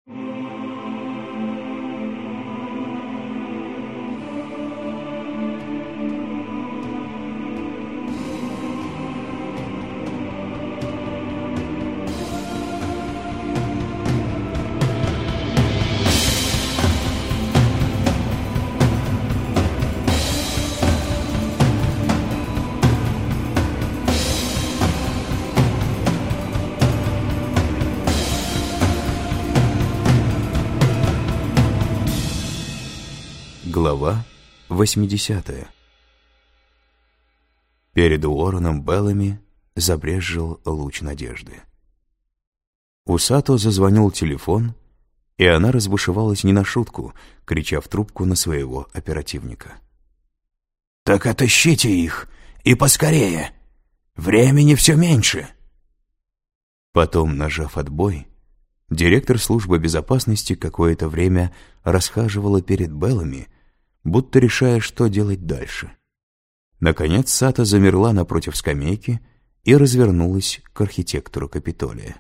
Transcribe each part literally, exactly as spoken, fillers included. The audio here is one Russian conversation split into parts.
Глава восьмидесятая. Перед Уорреном Беллами забрезжил луч надежды. У Сато зазвонил телефон, и она разбушевалась не на шутку, крича в трубку на своего оперативника. «Так отыщите их, и поскорее! Времени все меньше!» Потом, нажав отбой, директор службы безопасности какое-то время расхаживала перед Беллами, будто решая, что делать дальше. Наконец Сато замерла напротив скамейки и развернулась к архитектору Капитолия.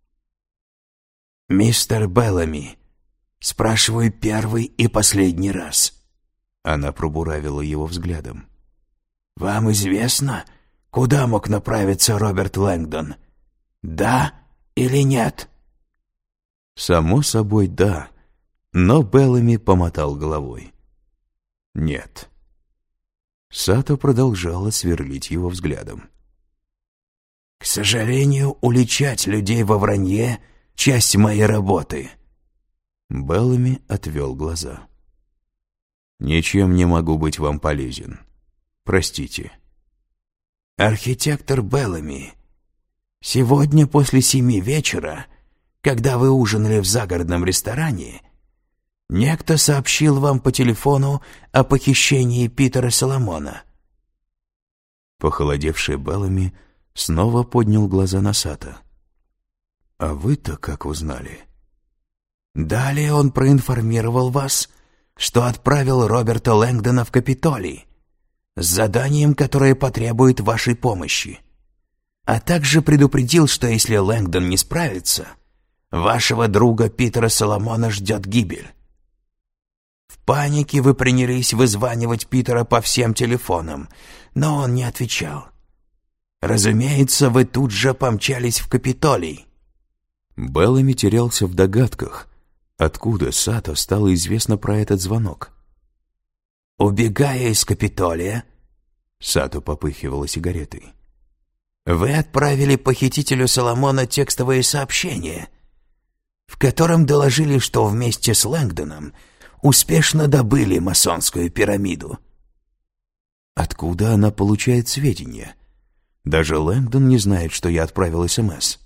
«Мистер Беллами, спрашиваю первый и последний раз». Она пробуравила его взглядом. «Вам известно, куда мог направиться Роберт Лэнгдон? Да или нет?» Само собой, да, но Беллами помотал головой. «Нет». Сато продолжала сверлить его взглядом. «К сожалению, уличать людей во вранье — часть моей работы». Беллами отвел глаза. «Ничем не могу быть вам полезен. Простите». «Архитектор Беллами, сегодня после семи вечера, когда вы ужинали в загородном ресторане, некто сообщил вам по телефону о похищении Питера Соломона». Похолодевший Беллами снова поднял глаза на Сато. «А вы-то как узнали?» «Далее он проинформировал вас, что отправил Роберта Лэнгдона в Капитолий с заданием, которое потребует вашей помощи, а также предупредил, что если Лэнгдон не справится, вашего друга Питера Соломона ждет гибель. В панике вы принялись вызванивать Питера по всем телефонам, но он не отвечал. Разумеется, вы тут же помчались в Капитолий». Беллами терялся в догадках, откуда Сато стало известно про этот звонок. «Убегая из Капитолия», — Сато попыхивала сигаретой, «вы отправили похитителю Соломона текстовое сообщение, в котором доложили, что вместе с Лэнгдоном успешно добыли масонскую пирамиду». Откуда она получает сведения? Даже Лэнгдон не знает, что я отправил СМС.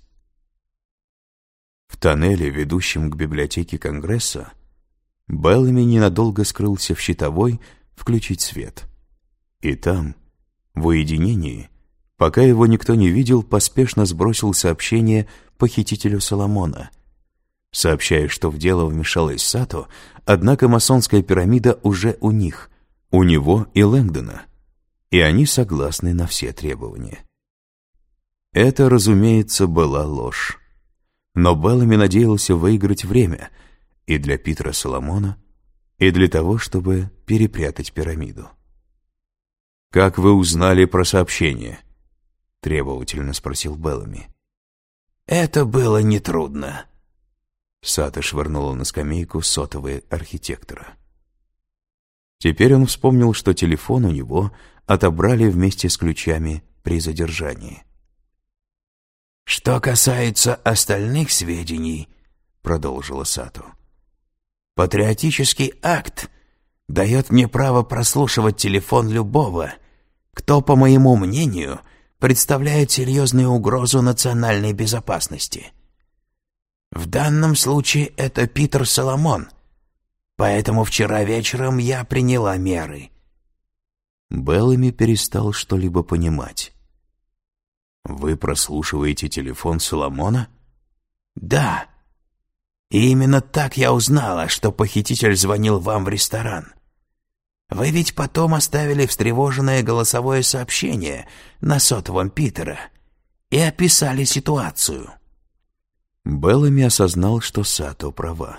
В тоннеле, ведущем к библиотеке Конгресса, Беллами ненадолго скрылся в щитовой включить свет. И там, в уединении, пока его никто не видел, поспешно сбросил сообщение похитителю Соломона, сообщая, что в дело вмешалась Сато, однако масонская пирамида уже у них, у него и Лэнгдона, и они согласны на все требования. Это, разумеется, была ложь. Но Беллами надеялся выиграть время и для Питера Соломона, и для того, чтобы перепрятать пирамиду. «Как вы узнали про сообщение?» — требовательно спросил Беллами. «Это было нетрудно». Сато швырнула на скамейку сотовый архитектора. Теперь он вспомнил, что телефон у него отобрали вместе с ключами при задержании. «Что касается остальных сведений, — продолжила Сато, — патриотический акт дает мне право прослушивать телефон любого, кто, по моему мнению, представляет серьезную угрозу национальной безопасности. В данном случае это Питер Соломон, поэтому вчера вечером я приняла меры». Беллами перестал что-либо понимать. «Вы прослушиваете телефон Соломона?» «Да. И именно так я узнала, что похититель звонил вам в ресторан. Вы ведь потом оставили встревоженное голосовое сообщение на сотовом Питера и описали ситуацию». Беллами осознал, что Сато права.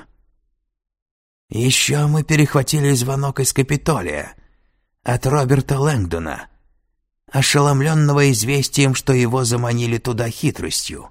«Еще мы перехватили звонок из Капитолия от Роберта Лэнгдона, ошеломленного известием, что его заманили туда хитростью.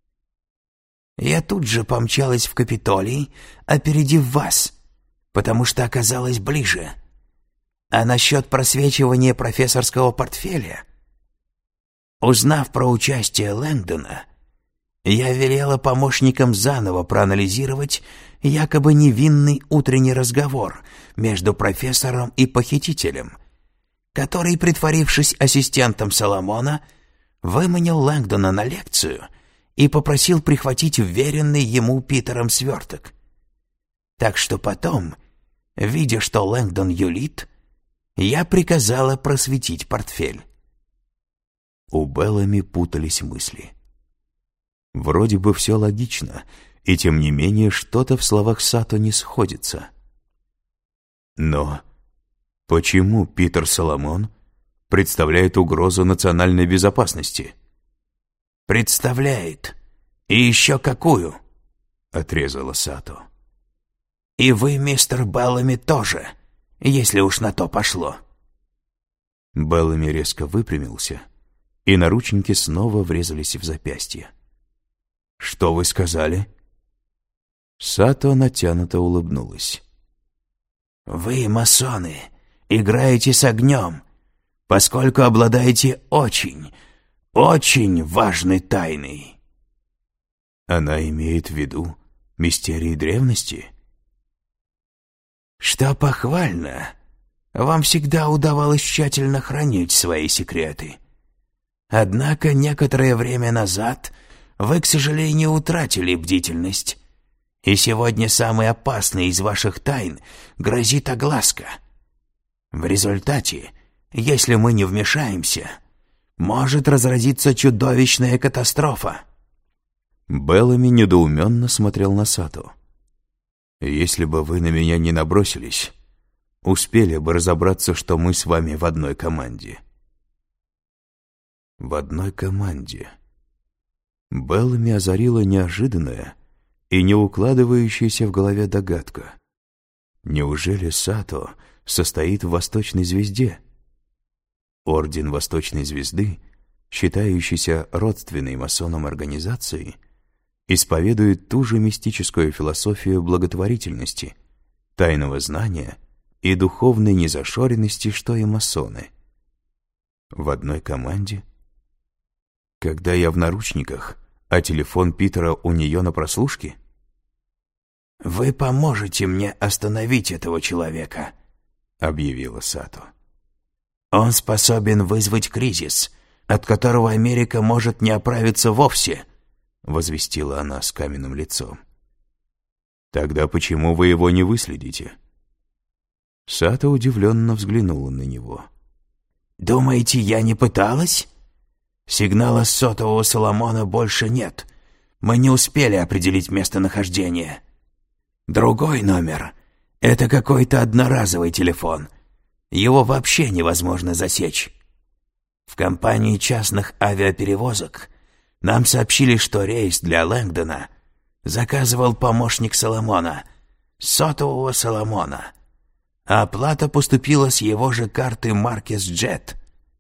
Я тут же помчалась в Капитолий, опередив вас, потому что оказалась ближе. А насчет просвечивания профессорского портфеля, узнав про участие Лэнгдона, я велела помощникам заново проанализировать якобы невинный утренний разговор между профессором и похитителем, который, притворившись ассистентом Соломона, выманил Лэнгдона на лекцию и попросил прихватить вверенный ему Питером сверток. Так что потом, видя, что Лэнгдон юлит, я приказала просветить портфель». У Беллами путались мысли. Вроде бы все логично, и тем не менее что-то в словах Сато не сходится. Но почему Питер Соломон представляет угрозу национальной безопасности? «Представляет. И еще какую?» — отрезала Сато. «И вы, мистер Беллами, тоже, если уж на то пошло». Беллами резко выпрямился, и наручники снова врезались в запястье. «Что вы сказали?» Сато натянуто улыбнулась. «Вы, масоны, играете с огнем, поскольку обладаете очень, очень важной тайной». Она имеет в виду мистерии древности? «Что похвально, вам всегда удавалось тщательно хранить свои секреты. Однако некоторое время назад вы, к сожалению, утратили бдительность, и сегодня самой опасной из ваших тайн грозит огласка. В результате, если мы не вмешаемся, может разразиться чудовищная катастрофа». Беллами недоуменно смотрел на Сато. «Если бы вы на меня не набросились, успели бы разобраться, что мы с вами в одной команде». В одной команде. Беллами озарила неожиданная и не укладывающаяся в голове догадка. Неужели Сато состоит в Восточной Звезде? Орден Восточной Звезды, считающийся родственной масонам организацией, исповедует ту же мистическую философию благотворительности, тайного знания и духовной незашоренности, что и масоны. В одной команде? Когда я в наручниках, а телефон Питера у нее на прослушке? «Вы поможете мне остановить этого человека», — объявила Сато. «Он способен вызвать кризис, от которого Америка может не оправиться вовсе», — возвестила она с каменным лицом. «Тогда почему вы его не выследите?» Сато удивленно взглянула на него. «Думаете, я не пыталась? Сигнала с сотового Соломона больше нет. Мы не успели определить местонахождение. Другой номер — это какой-то одноразовый телефон. Его вообще невозможно засечь. В компании частных авиаперевозок нам сообщили, что рейс для Лэнгдона заказывал помощник Соломона, сотового Соломона, а оплата поступила с его же карты Marquis Jet.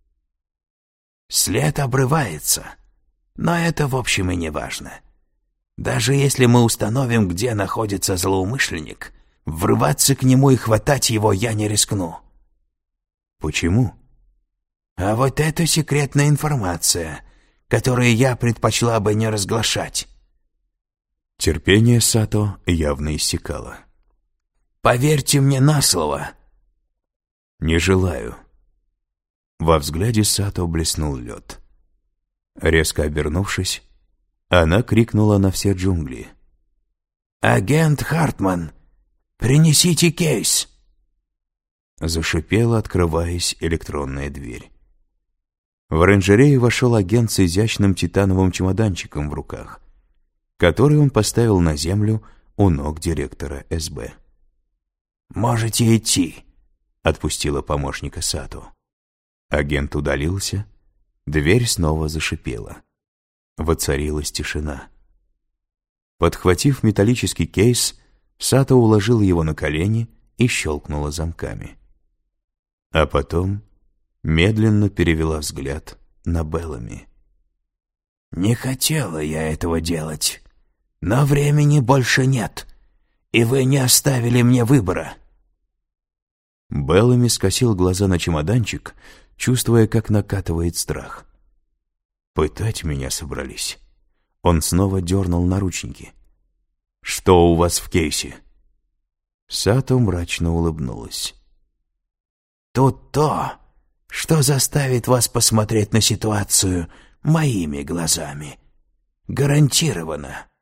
След обрывается, но это в общем и не важно. Даже если мы установим, где находится злоумышленник, врываться к нему и хватать его я не рискну». «Почему?» «А вот это секретная информация, которую я предпочла бы не разглашать». Терпение Сато явно иссякало. «Поверьте мне на слово». «Не желаю». Во взгляде Сато блеснул лед. Резко обернувшись, она крикнула на все джунгли. «Агент Хартман, принесите кейс!» Зашипела, открываясь, электронная дверь. В оранжерею вошел агент с изящным титановым чемоданчиком в руках, который он поставил на землю у ног директора эс бэ. «Можете идти», — отпустила помощника Сато. Агент удалился, дверь снова зашипела. Воцарилась тишина. Подхватив металлический кейс, Сато уложила его на колени и щелкнула замками. А потом медленно перевела взгляд на Беллами. «Не хотела я этого делать, но времени больше нет, и вы не оставили мне выбора». Беллами скосил глаза на чемоданчик, чувствуя, как накатывает страх. «Пытать меня собрались». Он снова дернул наручники. «Что у вас в кейсе?» Сато мрачно улыбнулась. «Тут то, что заставит вас посмотреть на ситуацию моими глазами. Гарантированно».